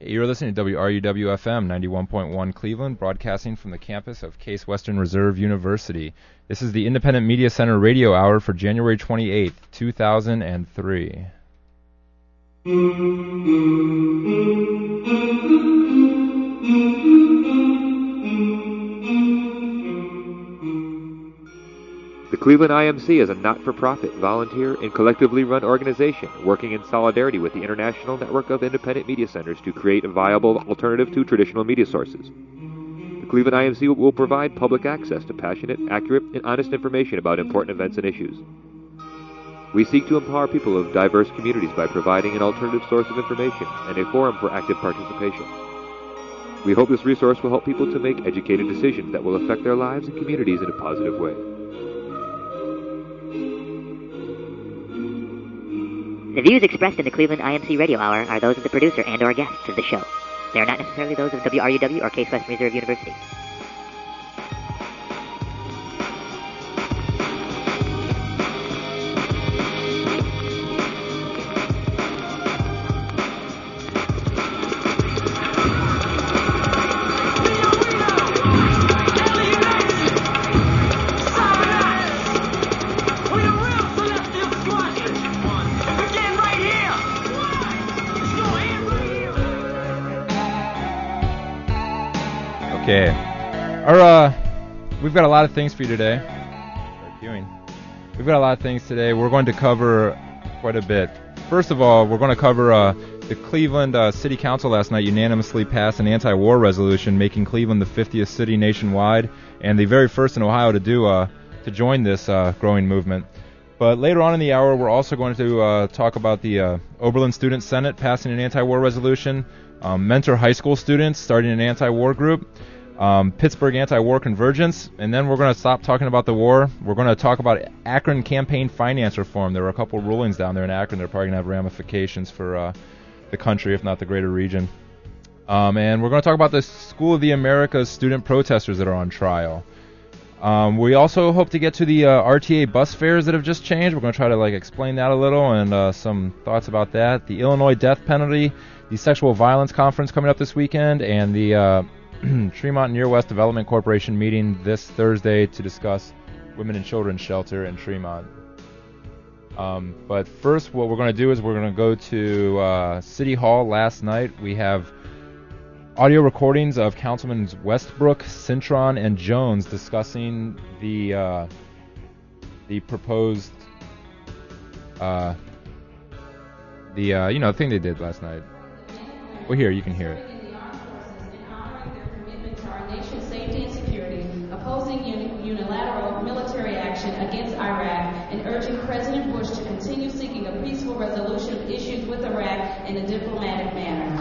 You're listening to WRUW-FM 91.1 Cleveland, broadcasting from the campus of Case Western Reserve University. This is the Independent Media Center Radio Hour for January 28th, 2003. The Cleveland IMC is a not-for-profit, volunteer, and collectively run organization working in solidarity with the International Network of Independent Media Centers to create a viable alternative to traditional media sources. The Cleveland IMC will provide public access to passionate, accurate, and honest information about important events and issues. We seek to empower people of diverse communities by providing an alternative source of information and a forum for active participation. We hope this resource will help people to make educated decisions that will affect their lives and communities in a positive way. The views expressed in the Cleveland IMC Radio Hour are those of the producer and or guests of the show. They are not necessarily those of WRUW or Case Western Reserve University. Okay. We've got a lot of things for you today. We've got a lot of things today. We're going to cover quite a bit. First of all, we're going to cover the Cleveland City Council last night unanimously passed an anti-war resolution making Cleveland the 50th city nationwide and the very first in Ohio to join this growing movement. But later on in the hour, we're also going to talk about the Oberlin Student Senate passing an anti-war resolution, Mentor High School students starting an anti-war group, Pittsburgh Anti-War Convergence, and then we're going to stop talking about the war. We're going to talk about Akron campaign finance reform. There were a couple rulings down there in Akron that are probably going to have ramifications for the country, if not the greater region. And we're going to talk about the School of the Americas student protesters that are on trial. We also hope to get to the RTA bus fares that have just changed. We're going to try to explain that a little and some thoughts about that. The Illinois death penalty, the sexual violence conference coming up this weekend, and the Tremont Near West Development Corporation meeting this Thursday to discuss women and children's shelter in Tremont. But first, what we're going to do is we're going to go to City Hall last night. We have audio recordings of Councilman Westbrook, Cintron, and Jones discussing the proposed thing they did last night. Well, here you can hear it. Opposing unilateral military action against Iraq and urging President Bush to continue seeking a peaceful resolution of issues with Iraq in a diplomatic manner.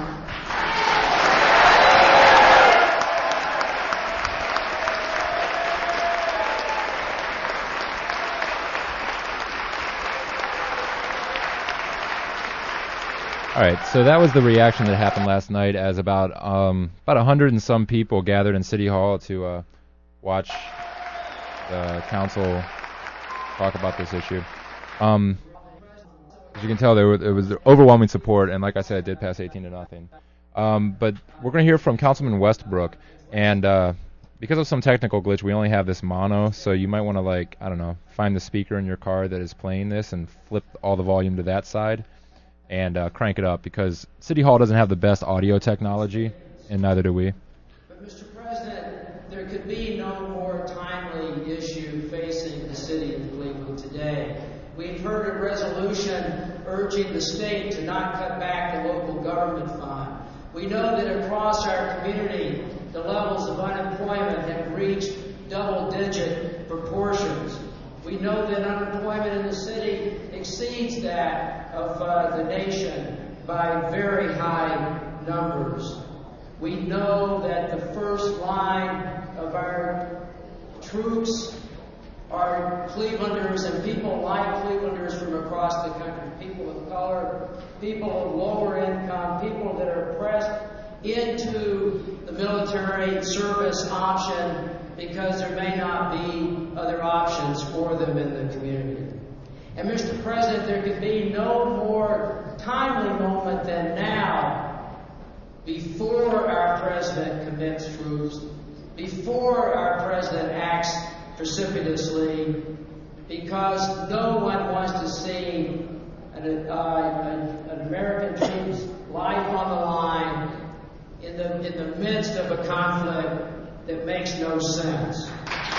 All right, so that was the reaction that happened last night as about 100 and some people gathered in City Hall to watch the council talk about this issue. As you can tell, there was overwhelming support, and like I said, it did pass 18-0. But we're going to hear from Councilman Westbrook, and because of some technical glitch, we only have this mono, so you might want to, find the speaker in your car that is playing this and flip all the volume to that side and crank it up, because City Hall doesn't have the best audio technology, and neither do we. But Mr. President, there could be no more timely issue facing the city of Cleveland today. We've heard a resolution urging the state to not cut back the local government fund. We know that across our community, the levels of unemployment have reached double-digit proportions. We know that unemployment in the city exceeds that of the nation by very high numbers. We know that the first line of our troops are Clevelanders and people like Clevelanders from across the country, people of color, people of lower income, people that are pressed into the military service option because there may not be other options for them in the community. And Mr. President, there could be no more timely moment than now before our president commits troops, before our president acts precipitously, because no one wants to see an American troops' life on the line in the midst of a conflict that makes no sense.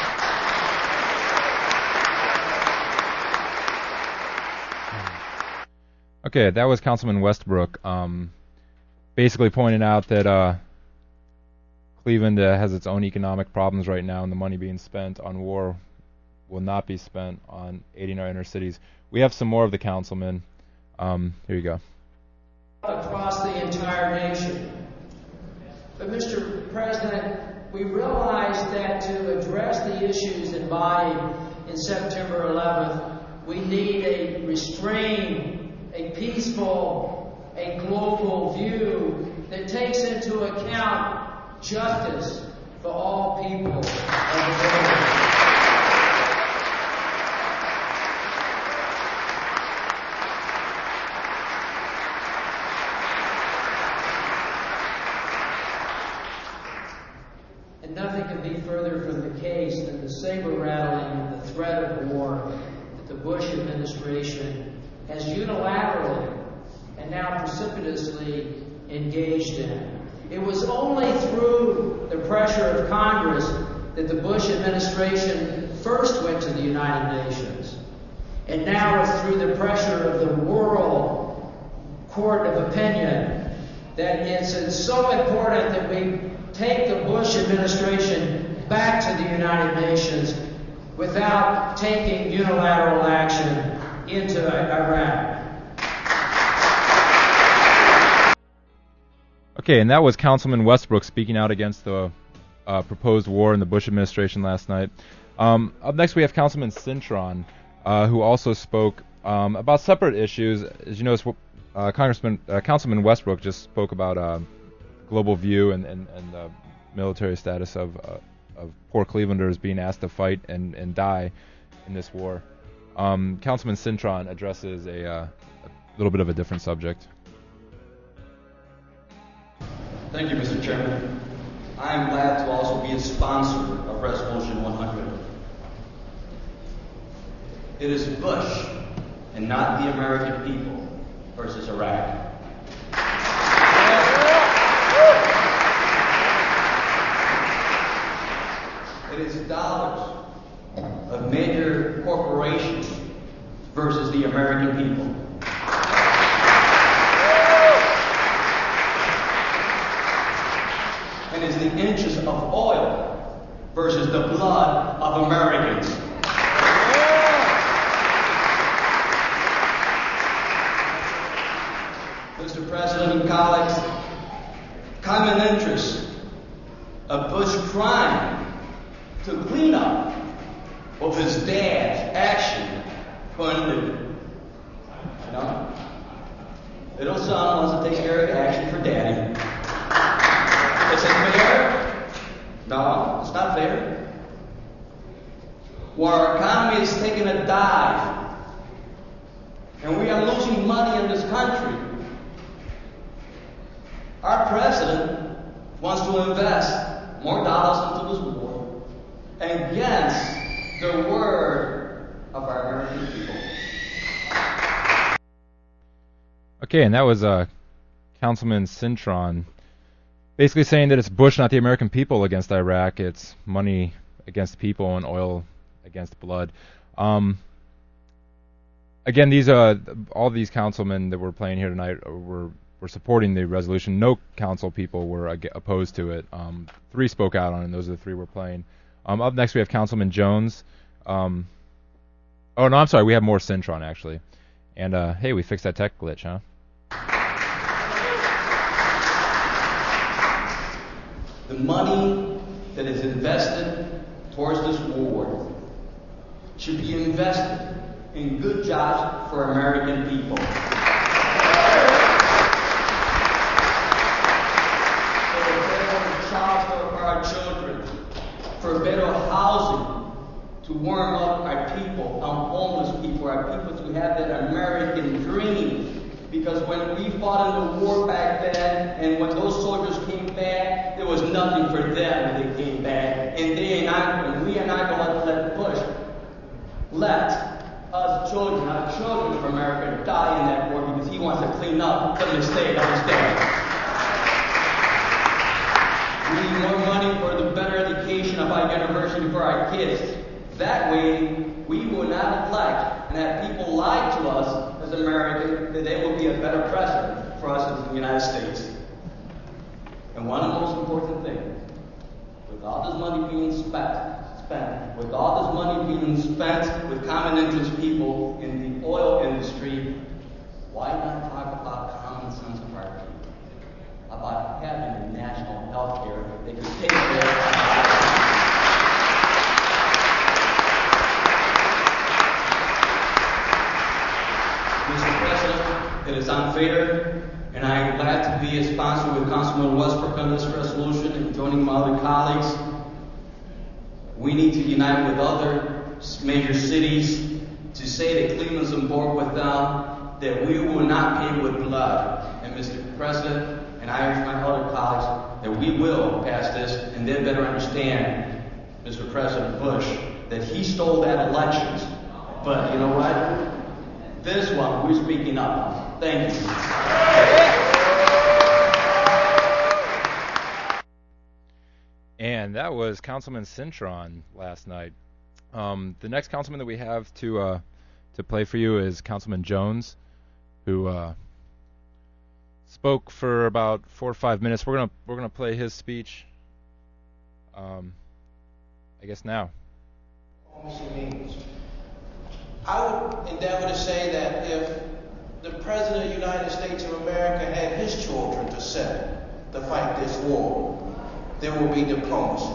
Okay, that was Councilman Westbrook, basically pointing out that Cleveland has its own economic problems right now, and the money being spent on war will not be spent on aiding our inner cities. We have some more of the councilman. Here you go. Across the entire nation. But Mr. President, we realize that to address the issues embodied in September 11th, we need a restrained, a peaceful, a global view that takes into account justice for all people of the world. And nothing can be further from the case than the saber-rattling and the threat of war that the Bush administration has unilaterally and now precipitously engaged in. It was only through the pressure of Congress that the Bush administration first went to the United Nations. And now it's through the pressure of the World Court of Opinion that it's so important that we take the Bush administration back to the United Nations without taking unilateral action into Iraq. Okay, and that was Councilman Westbrook speaking out against the proposed war in the Bush administration last night. Up next we have Councilman Cintron, who also spoke about separate issues. As you notice, Councilman Westbrook just spoke about global view and the military status of poor Clevelanders being asked to fight and die in this war. Councilman Cintron addresses a little bit of a different subject. Thank you, Mr. Chairman. I am glad to also be a sponsor of Resolution 100. It is Bush and not the American people versus Iraq. It is dollars of major corporations versus the American people. And it's the inches of oil versus the blood of Americans. Mr. President and colleagues, common interest of Bush trying to clean up what his dad's action couldn't do. You know? Little son wants to take care of action for daddy. Is it fair? No, it's not fair. Where our economy is taking a dive and we are losing money in this country, our president wants to invest more dollars into this war against the word of our American people. Okay, and that was Councilman Cintron basically saying that it's Bush, not the American people, against Iraq. It's money against people and oil against blood. Again, these all these councilmen that were playing here tonight were supporting the resolution. No council people were opposed to it. 3 spoke out on it, and those are the 3 we're playing. Up next we have Councilman Jones. Oh, no, I'm sorry. We have more Cintron, actually. And, hey, we fixed that tech glitch, huh? The money that is invested towards this war should be invested in good jobs for American people. For better childcare for our children, for better housing, to warm up our people, our homeless people, our people to have that American dream. Because when we fought in the war back then, and when those soldiers came back, there was nothing for them when they came back. And we are not going to let Bush let us children, our children of America, die in that war because he wants to clean up the mistake of his dad. We need more money for the better education of our university for our kids. That way, we will not neglect and have people lie to us as Americans that they will be a better president for us as the United States. And one of the most important things, with all this money being spent, with all this money being spent with common interest people in the oil industry, why not talk about common sense of our people? About having national health care that can take care of Mr. President, it is unfair, and I am glad to be a sponsor with Councilman Westbrook on this resolution and joining my other colleagues. We need to unite with other major cities to say that Cleveland's on board with them, that we will not pay with blood. And Mr. President, and I urge my other colleagues that we will pass this, and they better understand, Mr. President Bush, that he stole that elections. But you know what? This one, we're speaking up. Thank you. And that was Councilman Cintron last night. The next councilman that we have to play for you is Councilman Jones, who spoke for about 4 or 5 minutes. We're gonna play his speech. I guess now. I would endeavor to say that if the President of the United States of America had his children to send to fight this war, there will be diplomacy.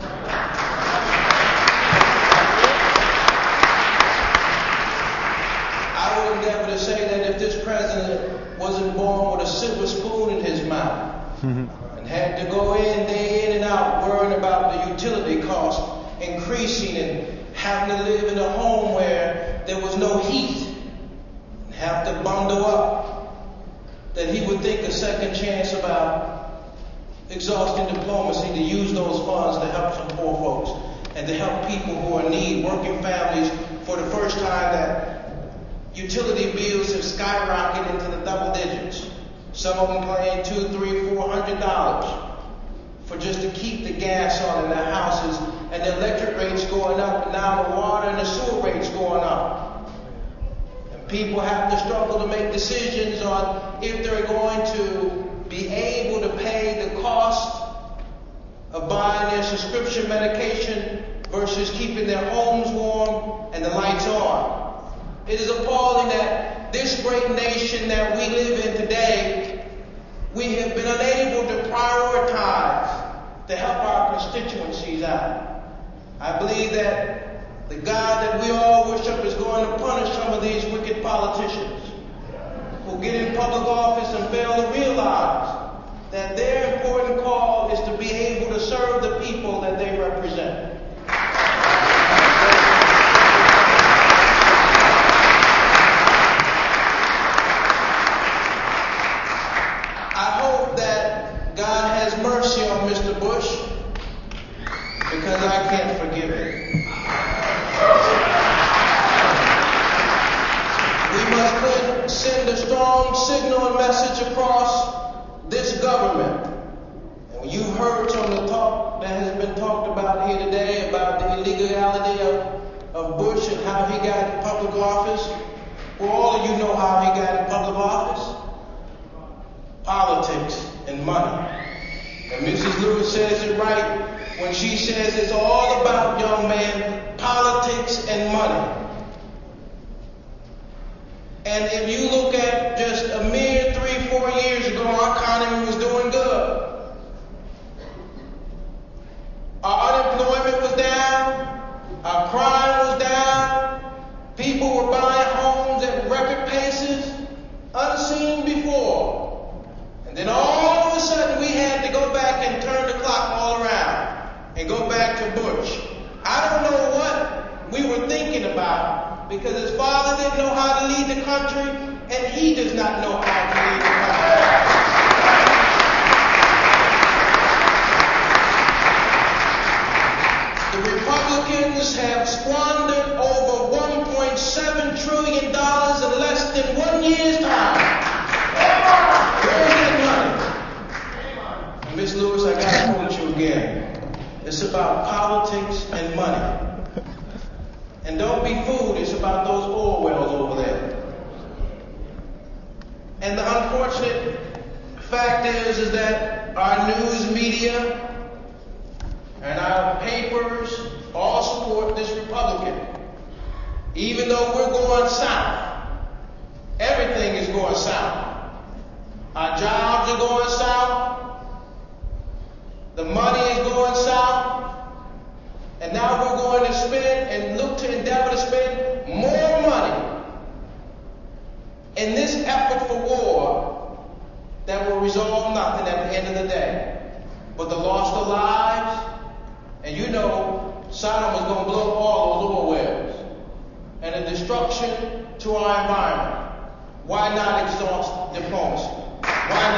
I would endeavor to say that if this president wasn't born with a silver spoon in his mouth and had to go in day in and out worrying about the utility costs increasing and having to live in a home where there was no heat and have to bundle up, that he would think a second chance about exhausting diplomacy to use those funds to help some poor folks and to help people who are in need, working families, for the first time that utility bills have skyrocketed into the double digits. Some of them paying $200, $300, $400 for just to keep the gas on in their houses, and the electric rates going up, and now the water and the sewer rates going up. And people have to struggle to make decisions on if they're going to be able to pay the cost of buying their prescription medication versus keeping their homes warm and the lights on. It is appalling that this great nation that we live in today, we have been unable to prioritize to help our constituencies out. I believe that the God that we all worship is going to punish some of these wicked politicians who get in public office and fail to realize that their important call is to be able to serve the people that they represent. I hope that God has mercy on Mr. Bush, because I can't forgive it. We must send a strong signal and message across this government. And you've heard some of the talk that has been talked about here today about the illegality of Bush and how he got in public office. Well, all of you know how he got in public office. Politics and money. And Mrs. Lewis says it right when she says it's all about, young man, politics and money. And if you look at just a mere 3-4 years ago, our economy was doing good. Our unemployment was down. Our crime was down. People were buying homes at record paces, unseen before. And then all of a sudden we had to go back and turn the clock all around and go back to Bush. I don't know what we were thinking about, because his father didn't know how to lead the country, and he does not know how to lead And the unfortunate fact is that our news media and our papers all support this Republican. Even though we're going south, everything is going south. Our jobs are going south. The money is going south. And now we're going to spend and look to endeavor to spend more money in this effort for war that will resolve nothing at the end of the day. But the loss of lives, and you know Saddam is going to blow up all those oil wells, and the destruction to our environment. Why not exhaust diplomacy? Why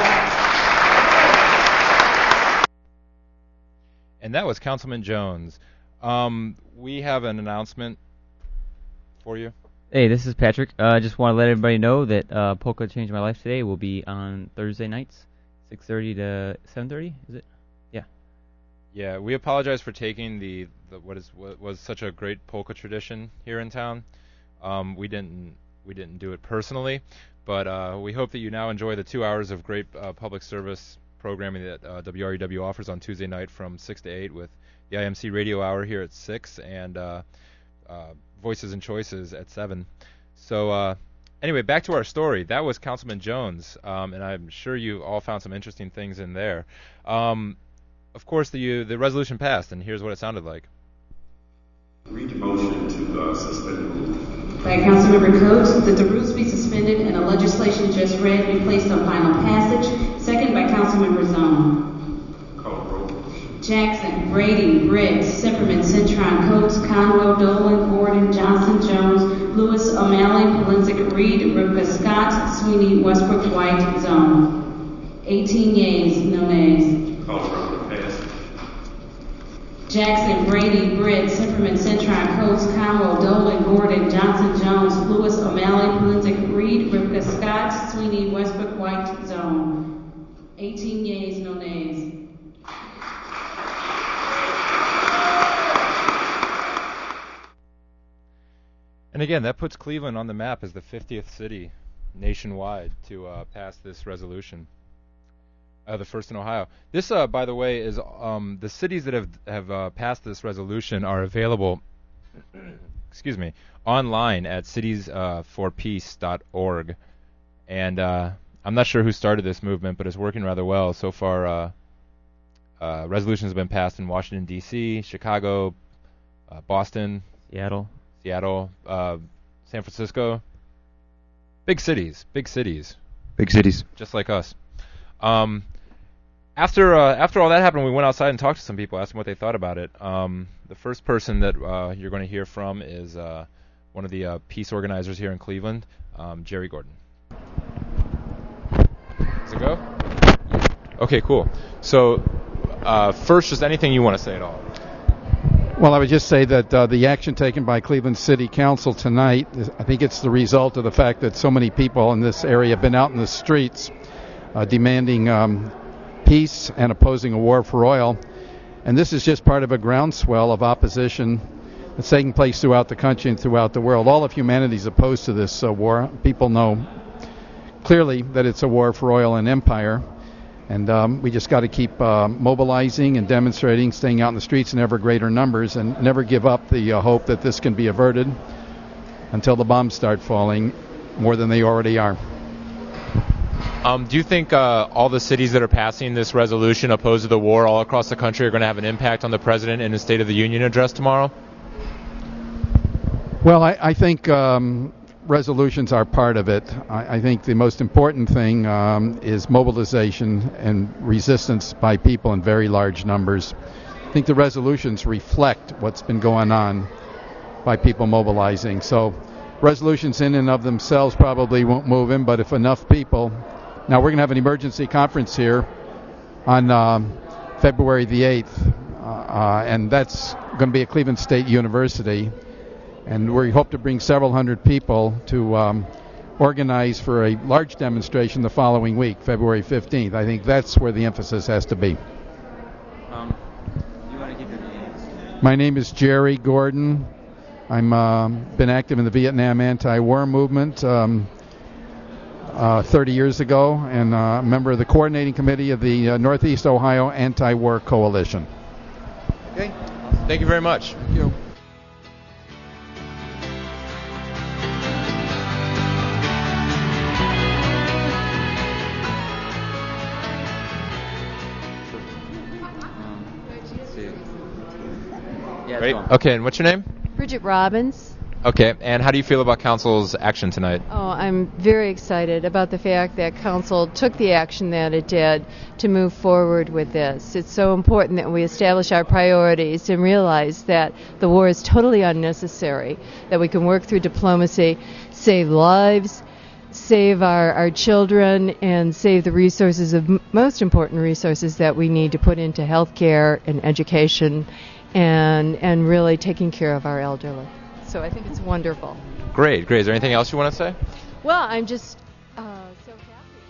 not? And that was Councilman Jones. We have an announcement for you. Hey, this is Patrick. I just want to let everybody know that Polka Changed My Life Today will be on Thursday nights, 6:30 to 7:30. Is it? Yeah. Yeah, we apologize for taking the what was such a great polka tradition here in town. We didn't do it personally, but we hope that you now enjoy the 2 hours of great public service programming that WRUW offers on Tuesday night from 6 to 8 with the IMC Radio Hour here at 6 and Voices and Choices at 7. So anyway, back to our story. That was Councilman Jones, and I'm sure you all found some interesting things in there. Of course, the resolution passed, and here's what it sounded like. Read the motion to suspend the rules. By Councilmember Coates, that the rules be suspended and the legislation just read be placed on final passage. Second by Councilmember Zone. Call the roll. Jackson, Brady, Briggs, Zimmerman, Cintron, Coates, Conwell, Dolan, Gordon, Johnson, Jones, Lewis, O'Malley, Palinzik, Reed, Rivka, Scott, Sweeney, Westbrook, White, Zone. 18 yeas, no nays. Call for the passage. Jackson, Brady, Briggs, Zimmerman, Cintron, Coates, Conwell, Dolan, Gordon, Johnson, Jones, Lewis, O'Malley, Palinzik, Reed, Rivka, Scott, Sweeney, Westbrook, White, Zone. 18 yeas, no nays. And again, that puts Cleveland on the map as the 50th city nationwide to pass this resolution. The first in Ohio. This, by the way, is the cities that have passed this resolution are available, excuse me, online at citiesforpeace.org. And I'm not sure who started this movement, but it's working rather well so far. Resolutions have been passed in Washington D.C., Chicago, Boston, Seattle, San Francisco. Big cities, just like us. After all that happened, we went outside and talked to some people, asked them what they thought about it. The first person that you're going to hear from is one of the peace organizers here in Cleveland, Jerry Gordon. Does it go? Okay, cool. So first, just anything you want to say at all. Well, I would just say that the action taken by Cleveland City Council tonight, I think it's the result of the fact that so many people in this area have been out in the streets demanding peace and opposing a war for oil. And this is just part of a groundswell of opposition that's taking place throughout the country and throughout the world. All of humanity is opposed to this war. People know clearly that it's a war for oil and empire. And we just got to keep mobilizing and demonstrating, staying out in the streets in ever greater numbers, and never give up the hope that this can be averted until the bombs start falling more than they already are. Do you think all the cities that are passing this resolution opposed to the war all across the country are going to have an impact on the president in his State of the Union address tomorrow? Well, I think resolutions are part of it. I think the most important thing is mobilization and resistance by people in very large numbers. I think the resolutions reflect what's been going on by people mobilizing. So resolutions in and of themselves probably won't move him, but if enough people... Now, we're going to have an emergency conference here on February the 8th, and that's going to be at Cleveland State University. And we hope to bring several hundred people to organize for a large demonstration the following week, February 15th. I think that's where the emphasis has to be. you want to give your name? My name is Jerry Gordon. I'm been active in the Vietnam anti-war movement. 30 years ago, and a member of the coordinating committee of the Northeast Ohio Anti-War Coalition. Okay. Thank you very much. Thank you. Great. Okay, and what's your name? Bridget Robbins. Okay, and how do you feel about council's action tonight? Oh, I'm very excited about the fact that council took the action that it did to move forward with this. It's so important that we establish our priorities and realize that the war is totally unnecessary, that we can work through diplomacy, save lives, save our children, and save the resources, of most important resources that we need to put into health care and education and really taking care of our elderly. So I think it's wonderful. Great. Is there anything else you want to say? Well, I'm just so happy.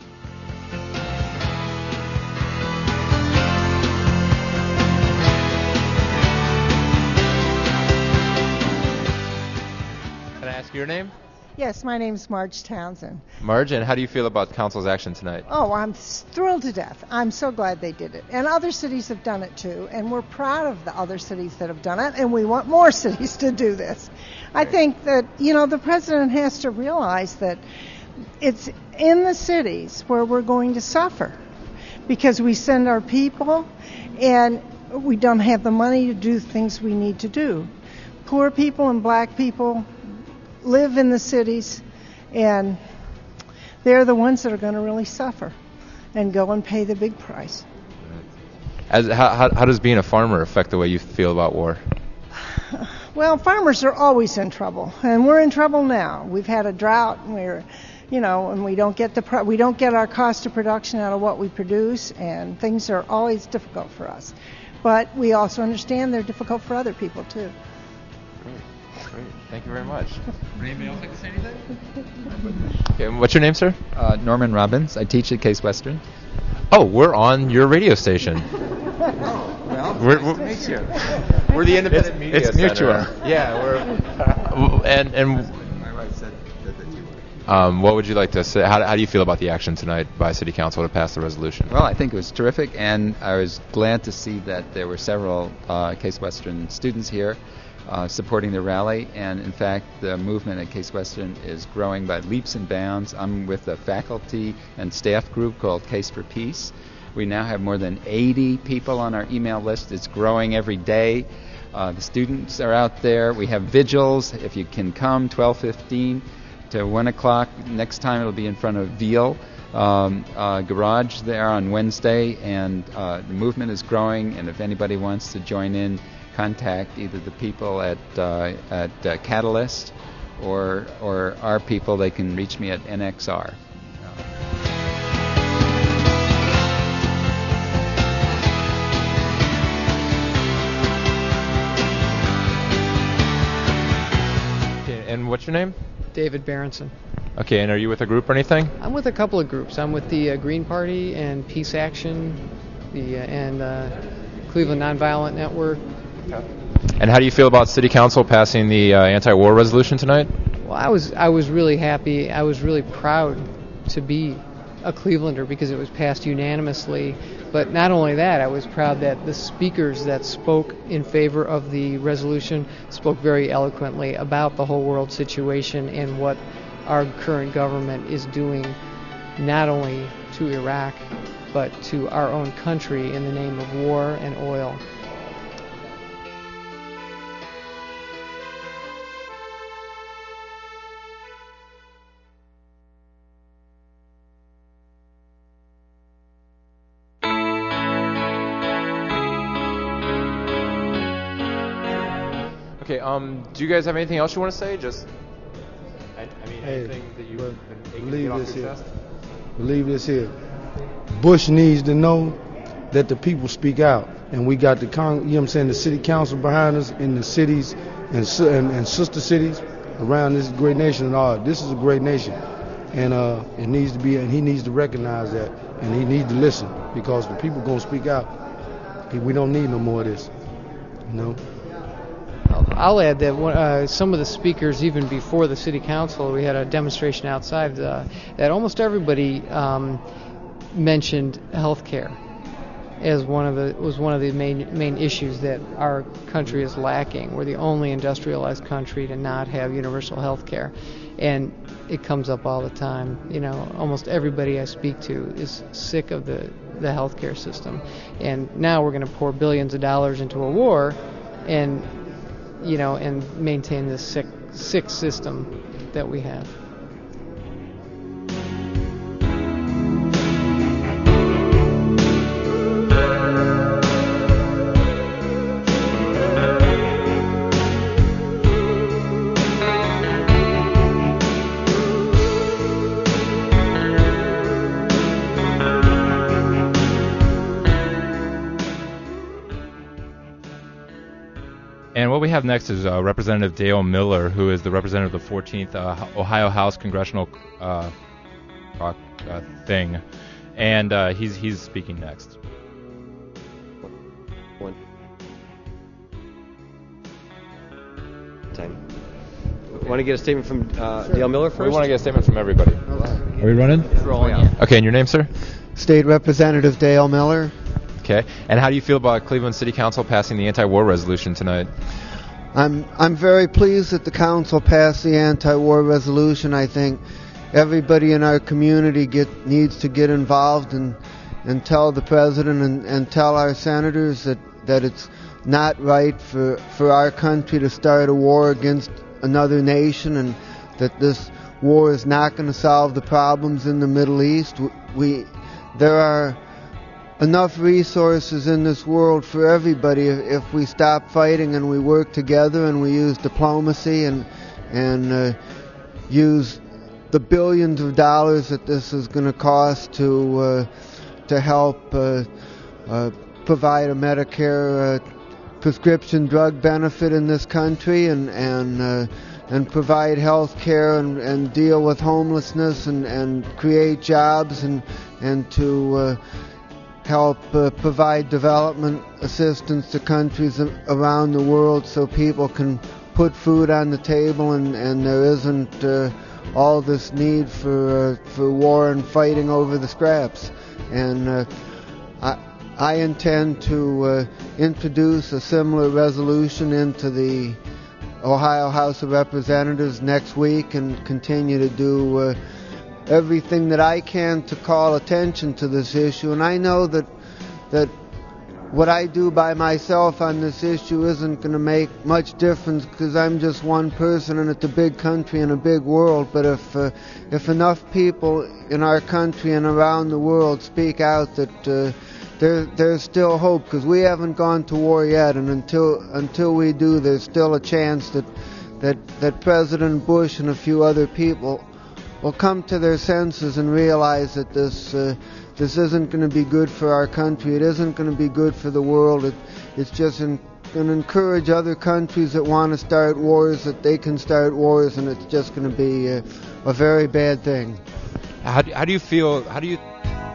Can I ask your name? Yes, my name's Marge Townsend. Marge, and how do you feel about council's action tonight? Oh, I'm thrilled to death. I'm so glad they did it. And other cities have done it too, and we're proud of the other cities that have done it, and we want more cities to do this. I think that, the president has to realize that it's in the cities where we're going to suffer because we send our people and we don't have the money to do things we need to do. Poor people and black people live in the cities, and they're the ones that are going to really suffer and go and pay the big price. How does being a farmer affect the way you feel about war? Well, farmers are always in trouble, and we're in trouble now. We've had a drought, and and we don't get our cost of production out of what we produce, and things are always difficult for us. But we also understand they're difficult for other people too. Great. Thank you very much. Would anybody else like to say anything? Okay, what's your name, sir? Norman Robbins. I teach at Case Western. Oh, we're on your radio station. Well, we're nice to meet you. We're the independent media It's center. mutual. Yeah, we're and my wife said that you were. What would you like to say? How do you feel about the action tonight by City Council to pass the resolution? Well, I think it was terrific, and I was glad to see that there were several Case Western students here supporting the rally, and in fact the movement at Case Western is growing by leaps and bounds. I'm with a faculty and staff group called Case for Peace. We now have more than 80 people on our email list. It's growing every day. The students are out there. We have vigils. If you can come, 12:15 to 1 o'clock. Next time it'll be in front of Veal Garage there on Wednesday, and the movement is growing, and if anybody wants to join in, contact either the people at Catalyst or our people. They can reach me at NXR. Okay, and what's your name? David Berenson. Okay, and are you with a group or anything? I'm with a couple of groups. I'm with the Green Party and Peace Action, and Cleveland Nonviolent Network. And how do you feel about City Council passing the anti-war resolution tonight? Well, I was really happy. I was really proud to be a Clevelander because it was passed unanimously. But not only that, I was proud that the speakers that spoke in favor of the resolution spoke very eloquently about the whole world situation and what our current government is doing, not only to Iraq, but to our own country in the name of war and oil. Okay, do you guys have anything else you want to say? Anything that you've been aching to get off your chest? Believe this here. Bush needs to know that the people speak out, and we got the city council behind us in the cities and sister cities around this great nation and all. This is a great nation, and it needs to be, and he needs to recognize that, and he needs to listen because the people gonna speak out. We don't need no more of this, I'll add that some of the speakers, even before the city council, we had a demonstration outside, that almost everybody mentioned health care as one of the main issues that our country is lacking. We're the only industrialized country to not have universal health care, and it comes up all the time. Almost everybody I speak to is sick of the healthcare system, and now we're going to pour billions of dollars into a war, and maintain this sick system that we have. And what we have next is Representative Dale Miller, who is the representative of the 14th Ohio House Congressional thing, and he's speaking next. One time. Want to get a statement from Dale Miller first? We want to get a statement from everybody. Are we running? It's rolling, yeah. Okay, and your name, sir? State Representative Dale Miller. Okay, and how do you feel about Cleveland City Council passing the anti-war resolution tonight? I'm very pleased that the council passed the anti-war resolution. I think everybody in our community needs to get involved and tell the president and tell our senators that it's not right for our country to start a war against another nation, and that this war is not going to solve the problems in the Middle East. There are enough resources in this world for everybody if we stop fighting and we work together and we use diplomacy and use the billions of dollars that this is going to cost to help provide a Medicare prescription drug benefit in this country and provide health care and deal with homelessness and create jobs and to help provide development assistance to countries around the world so people can put food on the table and there isn't all this need for war and fighting over the scraps. And I intend to introduce a similar resolution into the Ohio House of Representatives next week and continue to do everything that I can to call attention to this issue. And I know that what I do by myself on this issue isn't going to make much difference because I'm just one person and it's a big country and a big world. But if enough people in our country and around the world speak out that there's still hope, because we haven't gone to war yet, and until we do, there's still a chance that President Bush and a few other people will come to their senses and realize that this isn't going to be good for our country. It isn't going to be good for the world. It's just going to encourage other countries that want to start wars that they can start wars, and it's just going to be a very bad thing. How do you feel? How do you?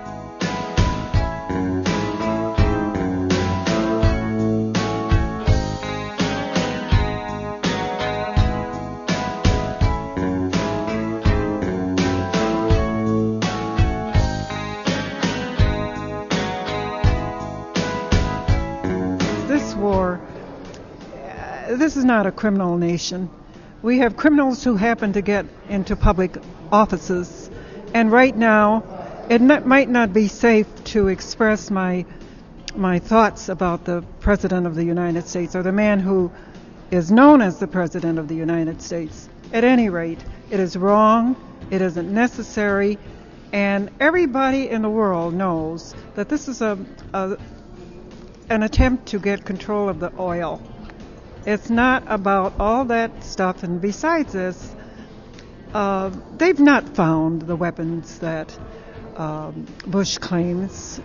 This is not a criminal nation. We have criminals who happen to get into public offices, and right now it might not be safe to express my thoughts about the President of the United States or the man who is known as the President of the United States. At any rate, it is wrong, it isn't necessary, and everybody in the world knows that this is an attempt to get control of the oil. It's not about all that stuff, and besides this, they've not found the weapons that Bush claims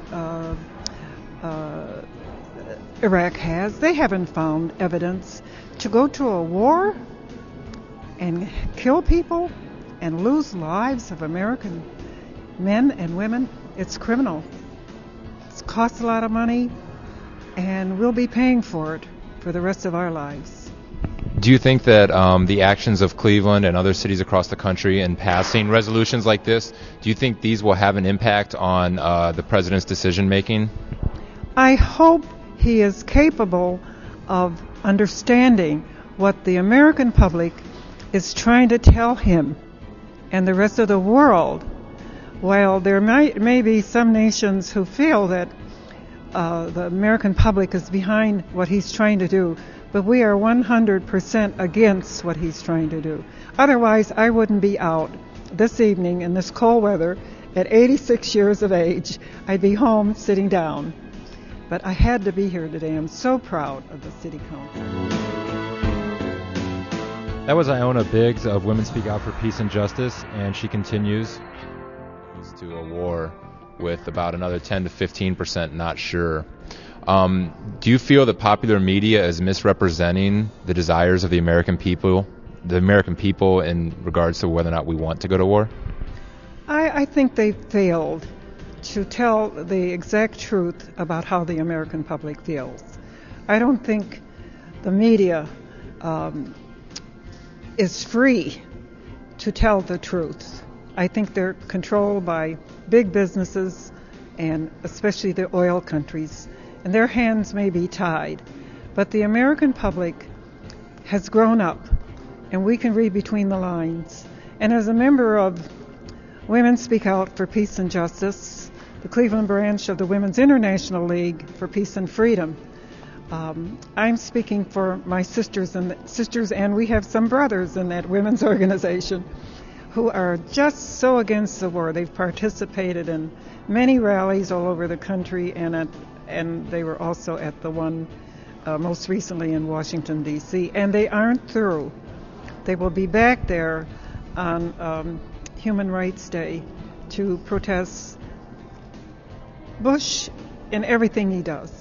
Iraq has. They haven't found evidence to go to a war and kill people and lose lives of American men and women. It's criminal. It costs a lot of money, and we'll be paying for it for the rest of our lives. Do you think that the actions of Cleveland and other cities across the country in passing resolutions like this, do you think these will have an impact on the president's decision making? I hope he is capable of understanding what the American public is trying to tell him and the rest of the world. While there may be some nations who feel that the American public is behind what he's trying to do, but we are 100% against what he's trying to do. Otherwise, I wouldn't be out this evening in this cold weather at 86 years of age. I'd be home sitting down. But I had to be here today. I'm so proud of the City Council. That was Iona Biggs of Women Speak Out for Peace and Justice, and she continues to a war with about another 10 to 15% not sure. Do you feel that popular media is misrepresenting the desires of the American people in regards to whether or not we want to go to war? I think they failed to tell the exact truth about how the American public feels. I don't think the media is free to tell the truth. I think they're controlled by big businesses and especially the oil countries, and their hands may be tied. But the American public has grown up, and we can read between the lines. And as a member of Women Speak Out for Peace and Justice, the Cleveland branch of the Women's International League for Peace and Freedom, I'm speaking for my sisters, and we have some brothers in that women's organization who are just so against the war. They've participated in many rallies all over the country, and they were also at the one most recently in Washington, D.C., and they aren't through. They will be back there on Human Rights Day to protest Bush in everything he does.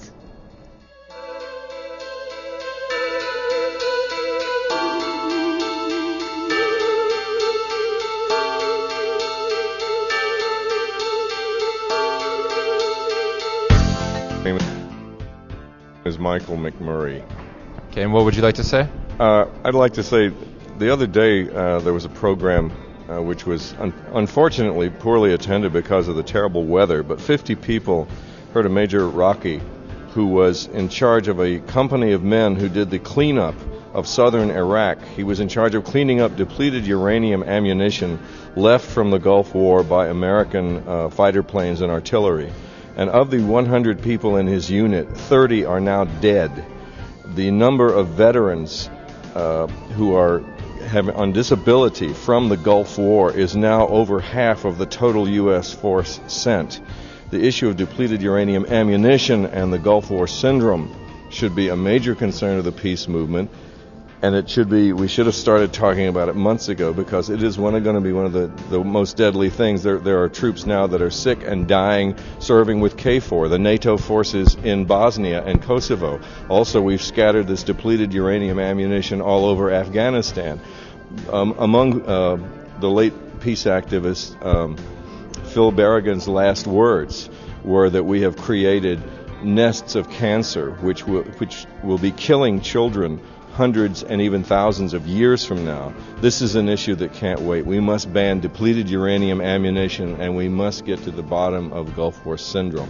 Is Michael McMurray. Okay, and what would you like to say? I'd like to say the other day there was a program which was unfortunately poorly attended because of the terrible weather, but 50 people heard of Major Rocky, who was in charge of a company of men who did the cleanup of southern Iraq. He was in charge of cleaning up depleted uranium ammunition left from the Gulf War by American fighter planes and artillery. And of the 100 people in his unit, 30 are now dead. The number of veterans who are on disability from the Gulf War is now over half of the total U.S. force sent. The issue of depleted uranium ammunition and the Gulf War syndrome should be a major concern of the peace movement, and we should have started talking about it months ago, because it is going to be one of the most deadly things. There are troops now that are sick and dying serving with KFOR, the NATO forces in Bosnia and Kosovo. Also, we've scattered this depleted uranium ammunition all over Afghanistan. Among the late peace activist Phil Berrigan's last words were that we have created nests of cancer which will be killing children hundreds and even thousands of years from now. This is an issue that can't wait. We must ban depleted uranium ammunition, and we must get to the bottom of Gulf War syndrome.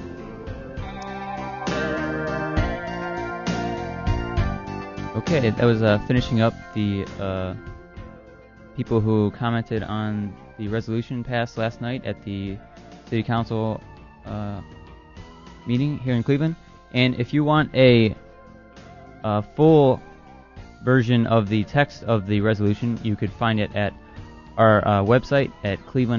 Okay, that was finishing up the people who commented on the resolution passed last night at the City Council meeting here in Cleveland. And if you want a full version of the text of the resolution, you could find it at our website at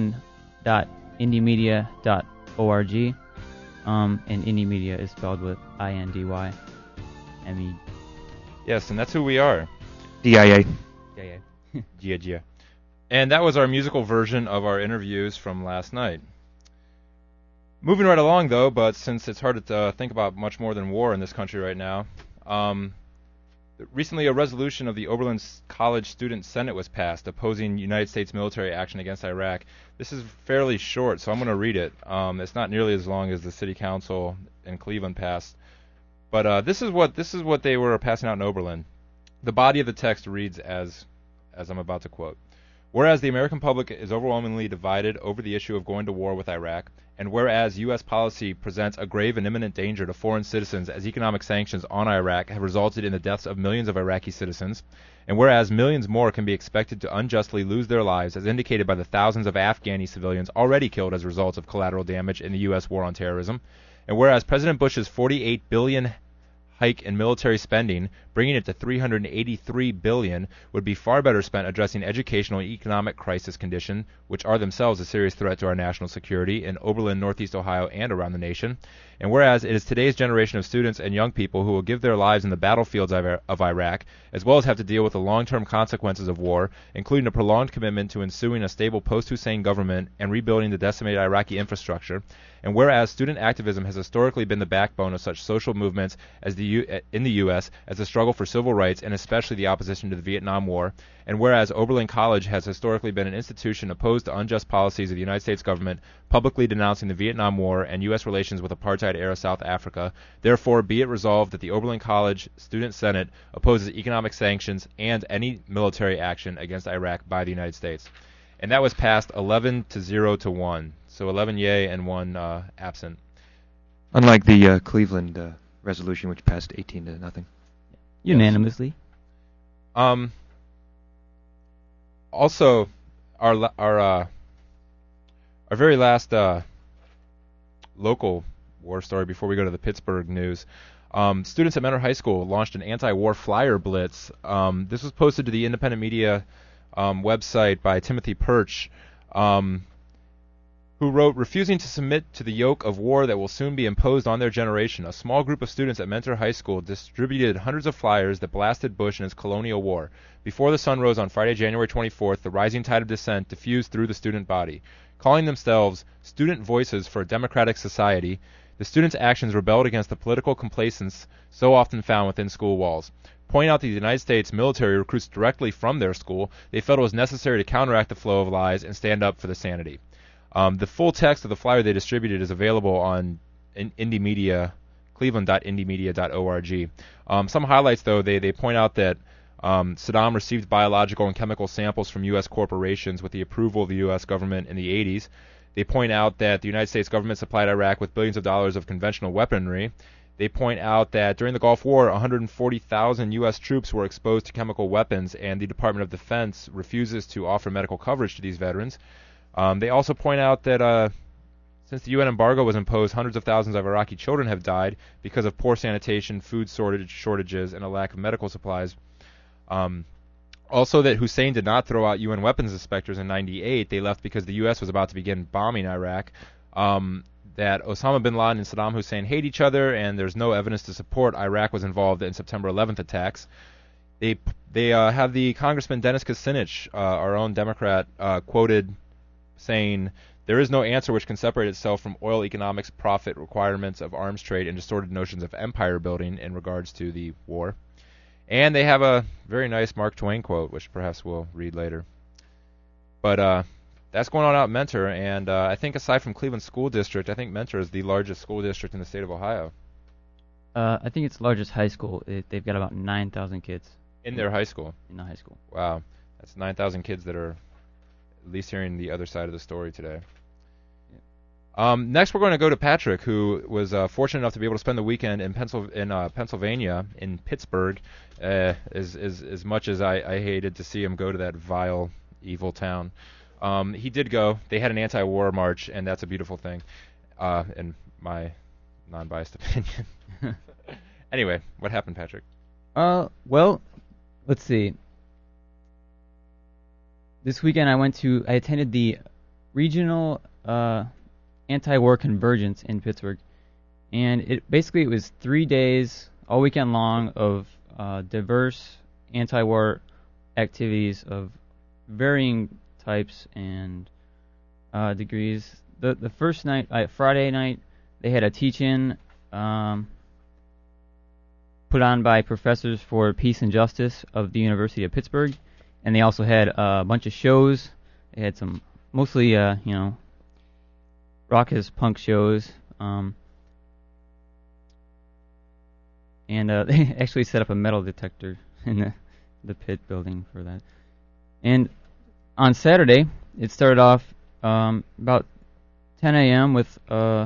cleveland.indiemedia.org. And Indie Media is spelled with INDYME. Yes, and that's who we are. DIA. Gia. And that was our musical version of our interviews from last night. Moving right along, though, but since it's hard to think about much more than war in this country right now, recently, a resolution of the Oberlin College Student Senate was passed opposing United States military action against Iraq. This is fairly short, so I'm going to read it. It's not nearly as long as the City Council in Cleveland passed, but this is what they were passing out in Oberlin. The body of the text reads as I'm about to quote. Whereas the American public is overwhelmingly divided over the issue of going to war with Iraq, and whereas U.S. policy presents a grave and imminent danger to foreign citizens as economic sanctions on Iraq have resulted in the deaths of millions of Iraqi citizens, and whereas millions more can be expected to unjustly lose their lives as indicated by the thousands of Afghani civilians already killed as a result of collateral damage in the U.S. war on terrorism, and whereas President Bush's $48 billion hike in military spending, bringing it to $383 billion, would be far better spent addressing educational and economic crisis conditions, which are themselves a serious threat to our national security in Oberlin, Northeast Ohio, and around the nation. And whereas it is today's generation of students and young people who will give their lives in the battlefields of Iraq, as well as have to deal with the long-term consequences of war, including a prolonged commitment to ensuing a stable post-Hussein government and rebuilding the decimated Iraqi infrastructure, and whereas student activism has historically been the backbone of such social movements as in the U.S. as the struggle for civil rights and especially the opposition to the Vietnam War, and whereas Oberlin College has historically been an institution opposed to unjust policies of the United States government, publicly denouncing the Vietnam War and U.S. relations with apartheid-era South Africa, therefore be it resolved that the Oberlin College Student Senate opposes economic sanctions and any military action against Iraq by the United States. And that was passed 11-0-1. So 11 yay and 1 absent. Unlike the Cleveland resolution, which passed 18-0. Unanimously. Also, our very last local war story before we go to the Pittsburgh news. Students at Mentor High School launched an anti-war flyer blitz. This was posted to the independent media website by Timothy Perch, who wrote, refusing to submit to the yoke of war that will soon be imposed on their generation. A small group of students at Mentor High School distributed hundreds of flyers that blasted Bush and his colonial war. Before the sun rose on Friday, January 24th, the rising tide of dissent diffused through the student body. Calling themselves Student Voices for a Democratic Society, the students' actions rebelled against the political complacence so often found within school walls. Pointing out that the United States military recruits directly from their school, they felt it was necessary to counteract the flow of lies and stand up for the sanity. The full text of the flyer they distributed is available on Indie Media, cleveland.indiemedia.org. Some highlights, though, they point out that Saddam received biological and chemical samples from U.S. corporations with the approval of the U.S. government in the 80s. They point out that the United States government supplied Iraq with billions of dollars of conventional weaponry. They point out that during the Gulf War, 140,000 U.S. troops were exposed to chemical weapons, and the Department of Defense refuses to offer medical coverage to these veterans. They also point out that since the UN embargo was imposed, hundreds of thousands of Iraqi children have died because of poor sanitation, food shortages, and a lack of medical supplies. Also that Hussein did not throw out UN weapons inspectors in 1998. They left because the U.S. was about to begin bombing Iraq. That Osama bin Laden and Saddam Hussein hate each other, and there's no evidence to support Iraq was involved in September 11th attacks. They have the Congressman Dennis Kucinich, our own Democrat, quoted saying, there is no answer which can separate itself from oil economics, profit requirements of arms trade, and distorted notions of empire building in regards to the war. And they have a very nice Mark Twain quote, which perhaps we'll read later. But that's going on out in Mentor, and I think aside from Cleveland School District, I think Mentor is the largest school district in the state of Ohio. I think it's the largest high school. They've got about 9,000 kids. In their high school? In the high school. Wow. That's 9,000 kids that are at least hearing the other side of the story today. Next, we're going to go to Patrick, who was fortunate enough to be able to spend the weekend in Pennsylvania, in Pittsburgh. As much as I hated to see him go to that vile, evil town, he did go. They had an anti-war march, and that's a beautiful thing, in my non-biased opinion. Anyway, what happened, Patrick? Well, let's see. This weekend I attended the regional anti-war convergence in Pittsburgh, and it was 3 days, all weekend long, of diverse anti-war activities of varying types and degrees. The first night, Friday night, they had a teach-in put on by professors for peace and justice of the University of Pittsburgh, and they also had a bunch of shows. They had some mostly, raucous punk shows, and they actually set up a metal detector in the pit building for that. And on Saturday, it started off about 10 a.m. with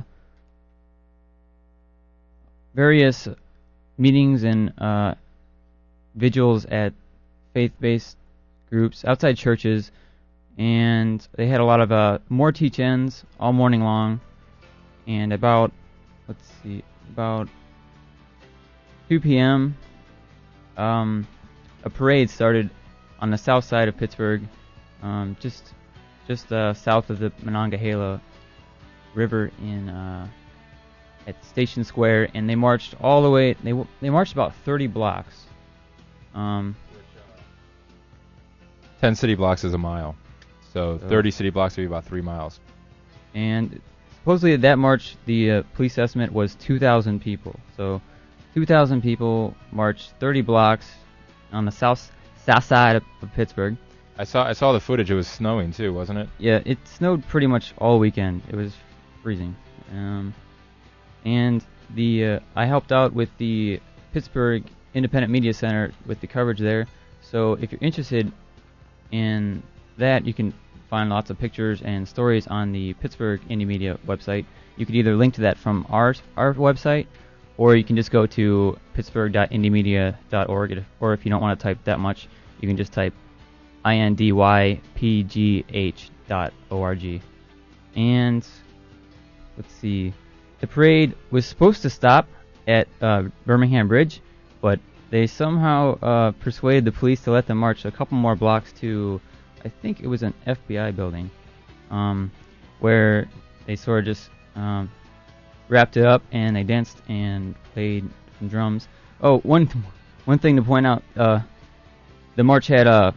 various meetings and vigils at faith-based groups outside churches, and they had a lot of more teach-ins all morning long. And about 2 p.m., a parade started on the south side of Pittsburgh, just south of the Monongahela River at Station Square, and they marched all the way. They marched about 30 blocks. 10 city blocks is a mile, so 30 city blocks would be about 3 miles. And supposedly at that march, the police estimate was 2,000 people. So 2,000 people marched 30 blocks on the south side of Pittsburgh. I saw the footage. It was snowing too, wasn't it? Yeah, it snowed pretty much all weekend. It was freezing. And I helped out with the Pittsburgh Independent Media Center with the coverage there. So if you're interested in that, you can find lots of pictures and stories on the Pittsburgh Indie Media website. You could either link to that from our website, or you can just go to pittsburgh.indiemedia.org, or if you don't want to type that much, you can just type indypgh.org. And let's see, the parade was supposed to stop at Birmingham Bridge, but they somehow persuaded the police to let them march a couple more blocks to, I think it was an FBI building, where they sort of just wrapped it up, and they danced and played some drums. Oh, one thing to point out, the march had a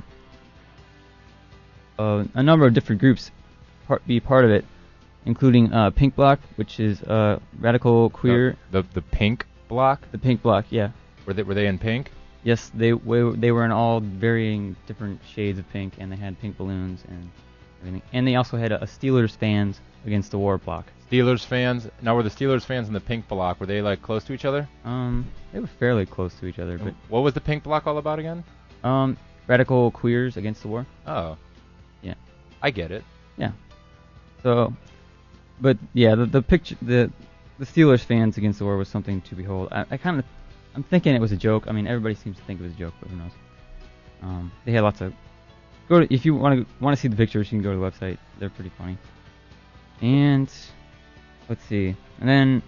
number of different groups be part of it, including Pink Bloc, which is radical queer. The Pink Bloc? The Pink Bloc, yeah. Were they in pink? Yes, they were in all varying different shades of pink, and they had pink balloons and everything. And they also had a Steelers fans against the war block. Steelers fans? Now, were the Steelers fans and the Pink Bloc, were they like close to each other? They were fairly close to each other. But what was the Pink Bloc all about again? Radical queers against the war. Oh. Yeah. I get it. Yeah. So, but yeah, the picture, the Steelers fans against the war was something to behold. I'm thinking it was a joke. I mean, everybody seems to think it was a joke, but who knows? They had lots of. If you want to see the pictures, you can go to the website. They're pretty funny. And let's see. And then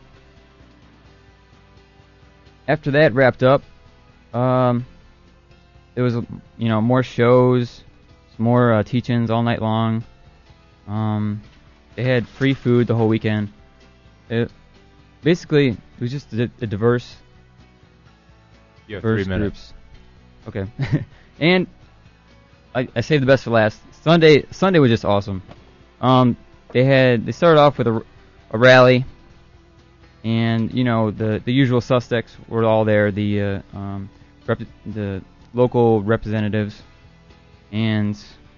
after that wrapped up, there was more shows, some more teach-ins all night long. They had free food the whole weekend. Basically, it was just a diverse. You have 3 minutes. Groups. Okay. And I saved the best for last. Sunday was just awesome. They started off with a rally, and the usual suspects were all there. The local representatives and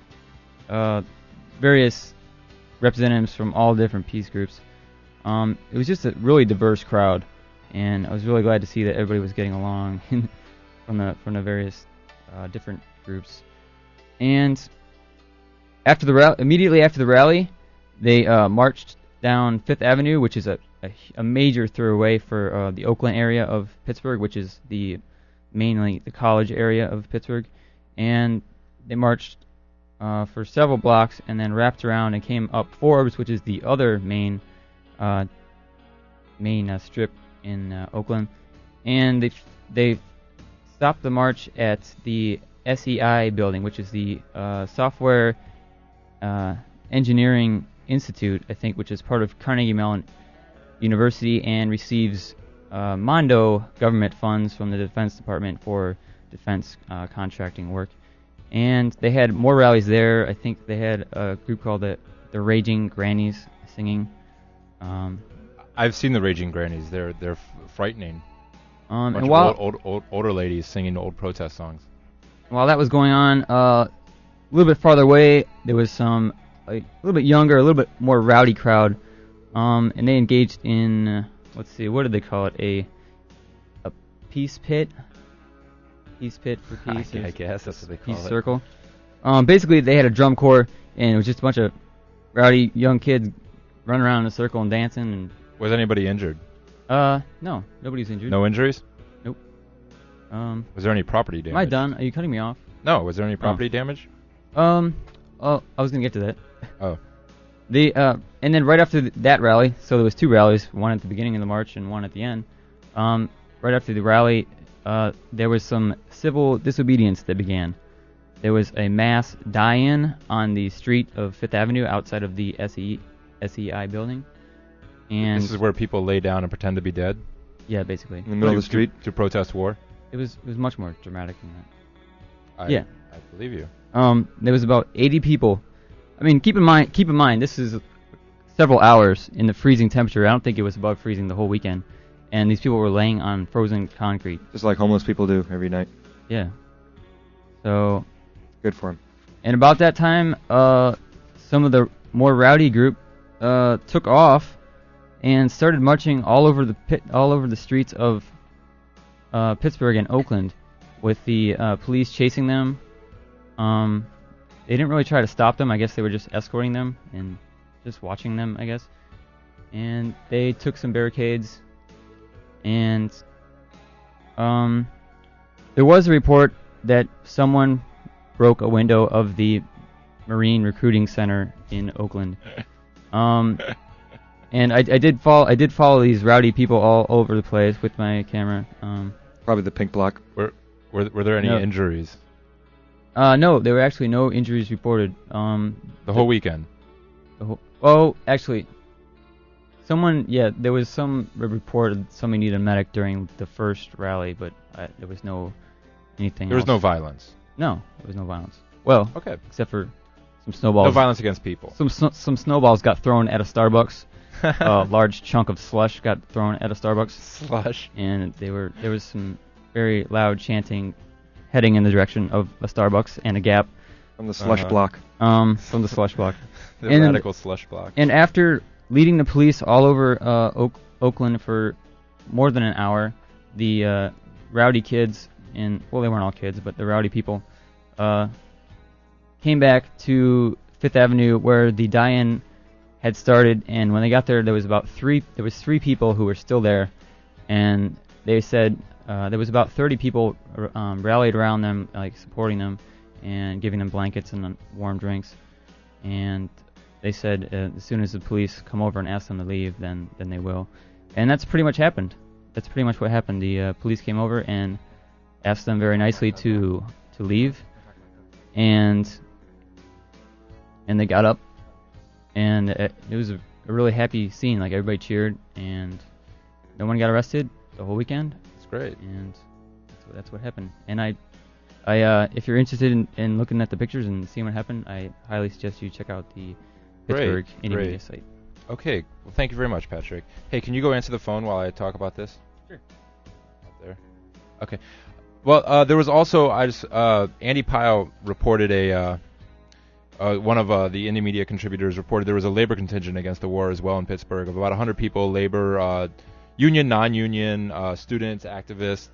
various representatives from all different peace groups. It was just a really diverse crowd, and I was really glad to see that everybody was getting along from the various different groups. And immediately after the rally, they marched down Fifth Avenue, which is a major thoroughway for the Oakland area of Pittsburgh, which is mainly the college area of Pittsburgh. And they marched for several blocks and then wrapped around and came up Forbes, which is the other main strip in Oakland. And they stopped the march at the SEI building, which is the Software Engineering Institute, I think, which is part of Carnegie Mellon University and receives Mondo government funds from the Defense Department for defense contracting work. And they had more rallies there. I think they had a group called the Raging Grannies singing. I've seen the Raging Grannies. They're frightening. And while older ladies singing old protest songs. While that was going on, a little bit farther away, there was a little bit younger, a little bit more rowdy crowd, and they engaged in, let's see, what did they call it? A peace pit? Peace Pit for Peace. I guess that's what they call Peace it. Circle. Basically, they had a drum corps, and it was just a bunch of rowdy young kids running around in a circle and dancing. And was anybody injured? No, nobody's injured. No injuries? Nope. Was there any property damage? Am I done? Are you cutting me off? No. Was there any property damage? Oh, I was gonna get to that. Oh. And then right after that rally, so there was 2 rallies, one at the beginning of the march and one at the end. Right after the rally, there was some civil disobedience that began. There was a mass die-in on the street of 5th Avenue outside of the SEI building. And this is where people lay down and pretend to be dead? Yeah, basically. In the middle of the street? To protest war? It was much more dramatic than that. I believe you. There was about 80 people. I mean, keep in mind, this is several hours in the freezing temperature. I don't think it was above freezing the whole weekend. And these people were laying on frozen concrete. Just like homeless people do every night. Yeah. So. Good for them. And about that time, some of the more rowdy group took off and started marching all over the streets of Pittsburgh and Oakland, with the police chasing them. They didn't really try to stop them. I guess they were just escorting them and just watching them, I guess. And they took some barricades. And there was a report that someone broke a window of the Marine Recruiting Center in Oakland. And I did follow these rowdy people all over the place with my camera. Probably the pink block. Were there any injuries? No, there were actually no injuries reported. The whole weekend? Actually, there was some report somebody needed a medic during the first rally, but there was no anything There was else. No violence? No, there was no violence. Well, okay. Except for some snowballs. No violence against people. Some snowballs got thrown at a Starbucks. A large chunk of slush got thrown at a Starbucks. Slush. And there was some very loud chanting heading in the direction of a Starbucks and a Gap. From the slush block. From the slush block. The radical slush block. And after leading the police all over Oakland for more than an hour, the rowdy kids, they weren't all kids, but the rowdy people, came back to 5th Avenue where the die-in had started, and when they got there, there was 3 people who were still there, and they said there was about 30 people rallied around them, like supporting them and giving them blankets and warm drinks. And they said as soon as the police come over and ask them to leave, then they will. And that's pretty much happened. That's pretty much what happened. The police came over and asked them very nicely to leave, and they got up, and it was a really happy scene. Like, everybody cheered, and no one got arrested the whole weekend. That's great. And that's what happened. And I if you're interested in looking at the pictures and seeing what happened, I highly suggest you check out the Pittsburgh Indie Media site. Okay. Well, thank you very much, Patrick. Hey, can you go answer the phone while I talk about this? Sure. Up there. Okay. Well, there was also Andy Pyle reported one of the Indie Media contributors reported there was a labor contingent against the war as well in Pittsburgh of about 100 people, labor, union, non-union, students, activists.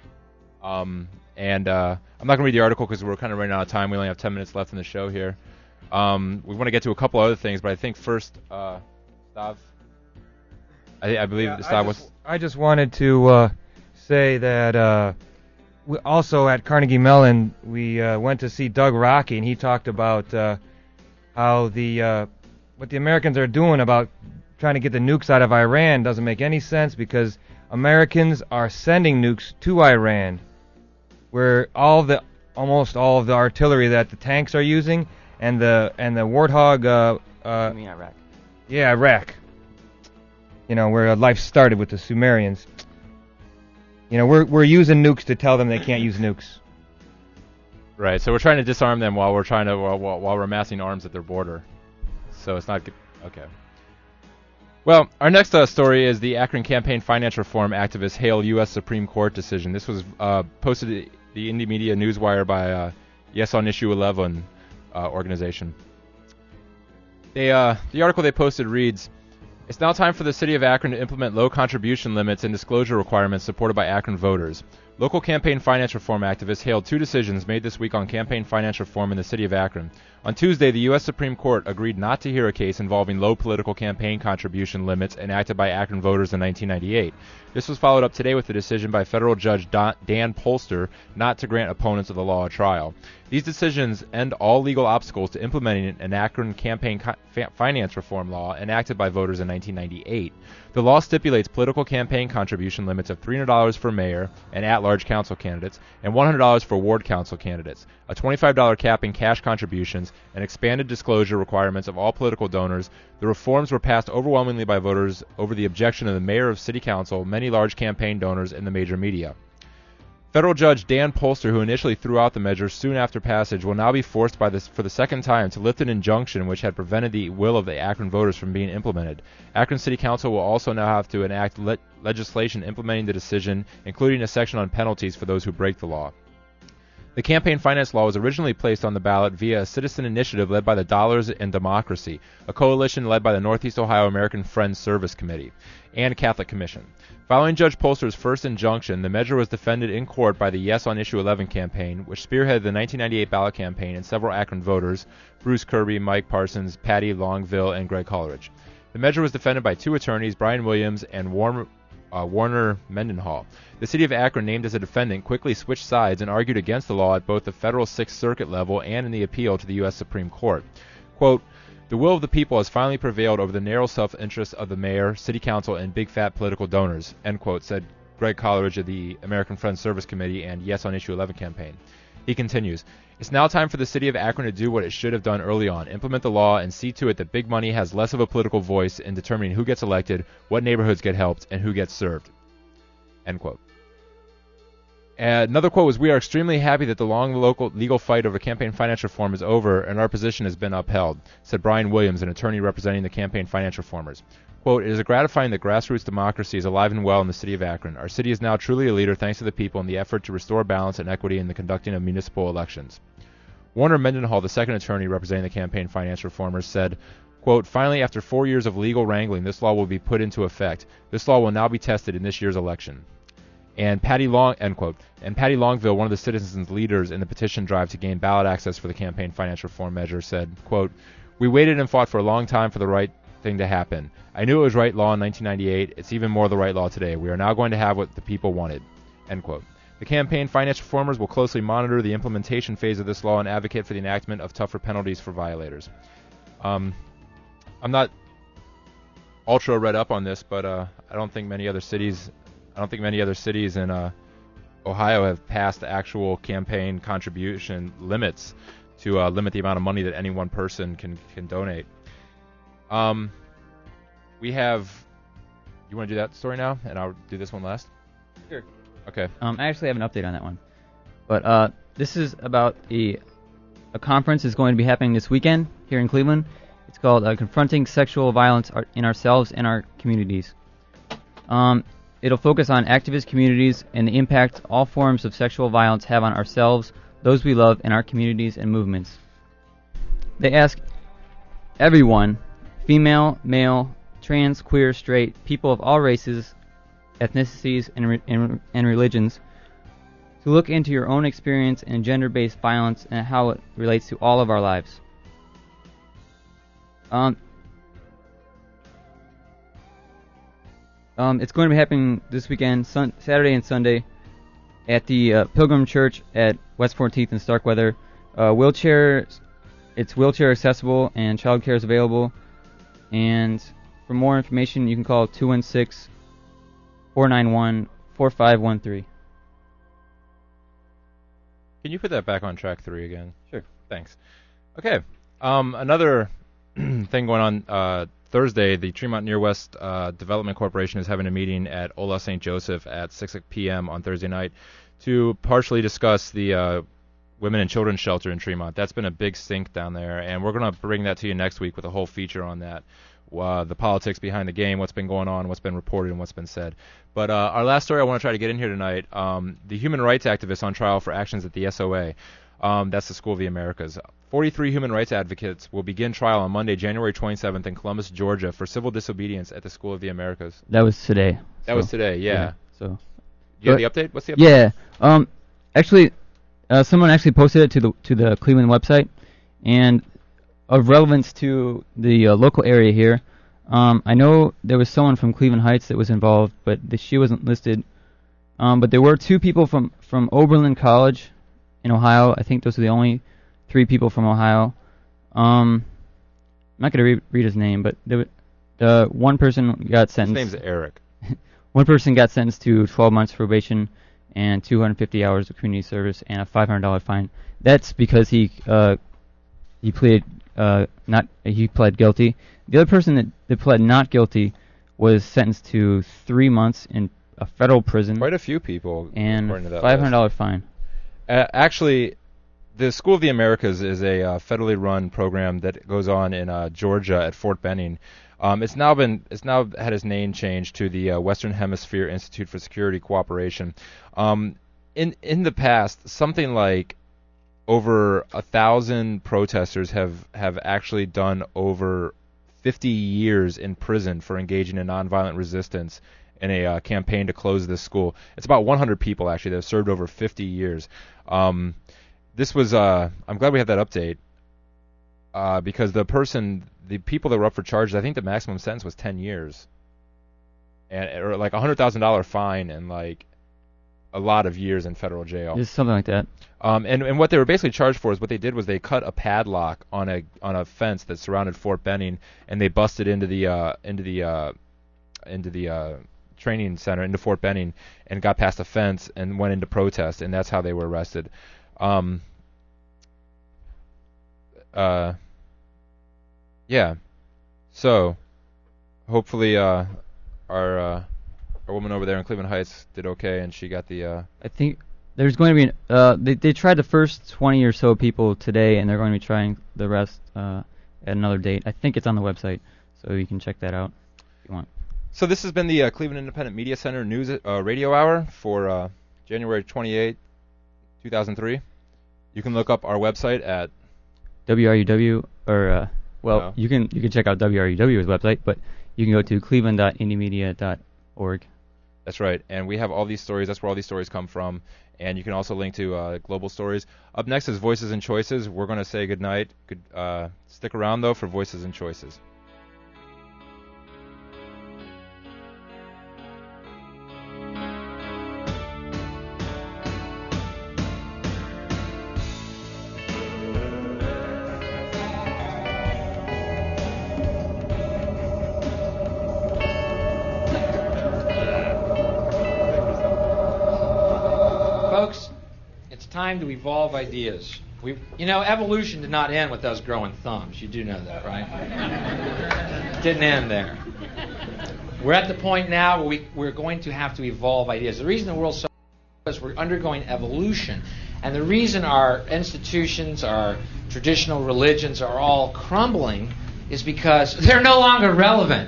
And I'm not going to read the article because we're kind of running out of time. We only have 10 minutes left in the show here. We want to get to a couple other things, but I think first, Stav. I believe Stav was. I just wanted to say that we also at Carnegie Mellon we went to see Doug Rocky, and he talked about how what the Americans are doing about trying to get the nukes out of Iran doesn't make any sense, because Americans are sending nukes to Iran, where almost all of the artillery that the tanks are using and the Warthog. You mean Iraq? Yeah, Iraq. Where life started with the Sumerians. We're using nukes to tell them they can't use nukes. Right. So we're trying to disarm them while we're amassing arms at their border. So it's not good. Okay. Well, our next story is the Akron Campaign Finance Reform activists hail U.S. Supreme Court decision. This was posted at the Indie Media Newswire by Yes on Issue 11 organization. The article they posted reads, "It's now time for the city of Akron to implement low contribution limits and disclosure requirements supported by Akron voters. Local campaign finance reform activists hailed two decisions made this week on campaign finance reform in the city of Akron. On Tuesday, the U.S. Supreme Court agreed not to hear a case involving low political campaign contribution limits enacted by Akron voters in 1998. This was followed up today with a decision by federal judge Dan Polster not to grant opponents of the law a trial. These decisions end all legal obstacles to implementing an Akron campaign finance reform law enacted by voters in 1998. The law stipulates political campaign contribution limits of $300 for mayor and at-large council candidates and $100 for ward council candidates, a $25 cap in cash contributions, and expanded disclosure requirements of all political donors. The reforms were passed overwhelmingly by voters over the objection of the mayor of city council, many large campaign donors, and the major media. Federal Judge Dan Polster, who initially threw out the measure soon after passage, will now be forced for the second time to lift an injunction which had prevented the will of the Akron voters from being implemented. Akron City Council will also now have to enact legislation implementing the decision, including a section on penalties for those who break the law. The campaign finance law was originally placed on the ballot via a citizen initiative led by the Dollars and Democracy, a coalition led by the Northeast Ohio American Friends Service Committee and Catholic Commission. Following Judge Polster's first injunction, the measure was defended in court by the Yes on Issue 11 campaign, which spearheaded the 1998 ballot campaign, and several Akron voters, Bruce Kirby, Mike Parsons, Patty Longville, and Greg Coleridge. The measure was defended by two attorneys, Brian Williams and Warner Mendenhall. The city of Akron, named as a defendant, quickly switched sides and argued against the law at both the federal Sixth Circuit level and in the appeal to the U.S. Supreme Court. Quote, "The will of the people has finally prevailed over the narrow self-interest of the mayor, city council, and big fat political donors," end quote, said Greg Coleridge of the American Friends Service Committee and Yes on Issue 11 campaign. He continues, "It's now time for the city of Akron to do what it should have done early on, implement the law and see to it that big money has less of a political voice in determining who gets elected, what neighborhoods get helped, and who gets served," end quote. Another quote was, "We are extremely happy that the long local legal fight over campaign finance reform is over and our position has been upheld," said Brian Williams, an attorney representing the campaign finance reformers. Quote, "It is gratifying that grassroots democracy is alive and well in the city of Akron. Our city is now truly a leader thanks to the people in the effort to restore balance and equity in the conducting of municipal elections." Warner Mendenhall, the second attorney representing the campaign finance reformers, said, quote, "Finally, after 4 years of legal wrangling, this law will be put into effect. This law will now be tested in this year's election." And Patty Longville, one of the citizens' leaders in the petition drive to gain ballot access for the campaign finance reform measure, said, quote, "We waited and fought for a long time for the right thing to happen. I knew it was right law in 1998. It's even more the right law today. We are now going to have what the people wanted," end quote. The campaign finance reformers will closely monitor the implementation phase of this law and advocate for the enactment of tougher penalties for violators. I'm not ultra read up on this, but I don't think many other cities in Ohio have passed actual campaign contribution limits to limit the amount of money that any one person can donate. We have. You want to do that story now, and I'll do this one last? Sure. Okay. I actually have an update on that one, but this is about a conference is going to be happening this weekend here in Cleveland. It's called Confronting Sexual Violence in Ourselves and Our Communities. It'll focus on activist communities and the impact all forms of sexual violence have on ourselves, those we love, and our communities and movements. They ask everyone, female, male, trans, queer, straight, people of all races, ethnicities, and religions, to look into your own experience in gender-based violence and how it relates to all of our lives. It's going to be happening this weekend, Saturday and Sunday, at the Pilgrim Church at West 14th and Starkweather. It's wheelchair accessible and childcare is available. And for more information, you can call 216-491-4513. Can you put that back on track 3 again? Sure. Thanks. Okay. Another thing going on. Thursday, the Tremont Near West Development Corporation is having a meeting at Ola St. Joseph at 6 p.m. on Thursday night to partially discuss the women and children's shelter in Tremont. That's been a big stink down there, and we're going to bring that to you next week with a whole feature on that. The politics behind the game, what's been going on, what's been reported, and what's been said. But our last story I want to try to get in here tonight, the human rights activists on trial for actions at the SOA. That's the School of the Americas. 43 human rights advocates will begin trial on Monday, January 27th in Columbus, Georgia, for civil disobedience at the School of the Americas. That was today. That was today, yeah. So You have the update? What's the update? Yeah. Actually, someone actually posted it to the Cleveland website, and of relevance to the local area here. I know there was someone from Cleveland Heights that was involved, but she wasn't listed. But there were 2 people from Oberlin College in Ohio. I think those are the only 3 people from Ohio. I'm not going to read his name, but one person got sentenced. His name's Eric. One person got sentenced to 12 months probation and 250 hours of community service and a $500 fine. That's because he pled guilty. The other person that pled not guilty was sentenced to 3 months in a federal prison. Quite a few people. And $500 fine. Actually, the School of the Americas is a federally run program that goes on in Georgia at Fort Benning. It's now had its name changed to the Western Hemisphere Institute for Security Cooperation. In the past, something like over 1,000 protesters have actually done over 50 years in prison for engaging in nonviolent resistance in a campaign to close this school. It's about 100 people actually that have served over 50 years. This was I'm glad we have that update because the people that were up for charges, I think the maximum sentence was 10 years, or like $100,000 fine and like a lot of years in federal jail. It's something like that. And what they were basically charged for is what they did was they cut a padlock on a fence that surrounded Fort Benning, and they busted into the training center into Fort Benning and got past the fence and went into protest, and that's how they were arrested. Yeah. So hopefully our woman over there in Cleveland Heights did okay, and she got the. I think there's going to be. They tried the first 20 or so people today, and they're going to be trying the rest at another date. I think it's on the website, so you can check that out if you want. So this has been the Cleveland Independent Media Center News Radio Hour for January 28, 2003. You can look up our website at WRUW, or you can check out WRUW's website, but you can go to cleveland.indiemedia.org. That's right, and we have all these stories. That's where all these stories come from, and you can also link to global stories. Up next is Voices and Choices. We're going to say goodnight. Stick around, though, for Voices and Choices. Time to evolve ideas. Evolution did not end with us growing thumbs. You do know that, right? Didn't end there. We're at the point now where we're going to have to evolve ideas. The reason the world's so is we're undergoing evolution, and the reason our institutions, our traditional religions are all crumbling is because they're no longer relevant.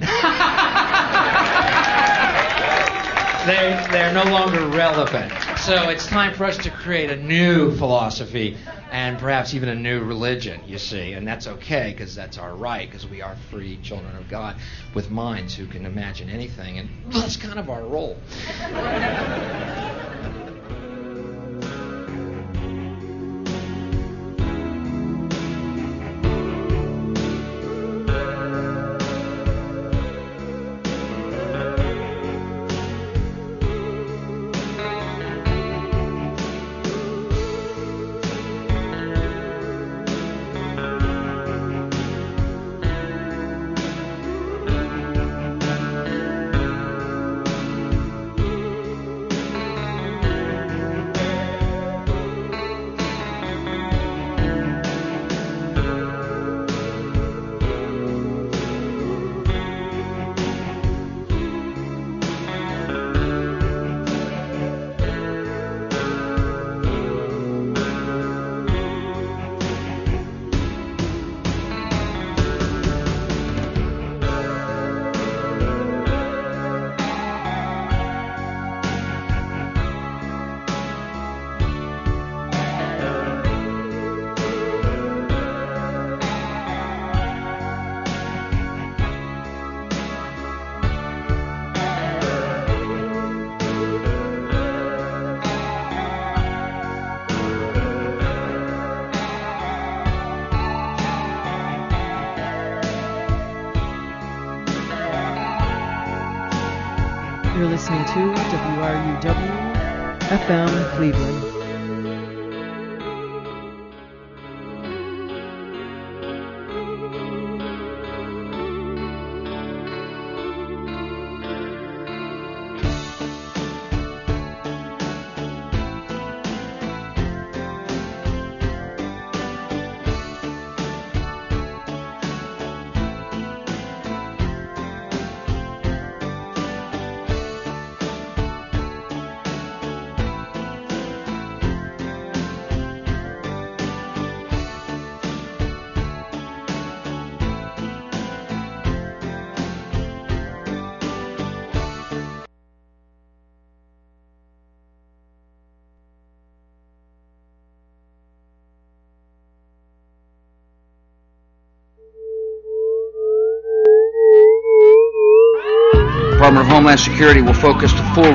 They're no longer relevant. So it's time for us to create a new philosophy and perhaps even a new religion, you see. And that's okay, because that's our right, because we are free children of God with minds who can imagine anything. And that's kind of our role. You're listening to WRUW FM Cleveland. Department of Homeland Security will focus the full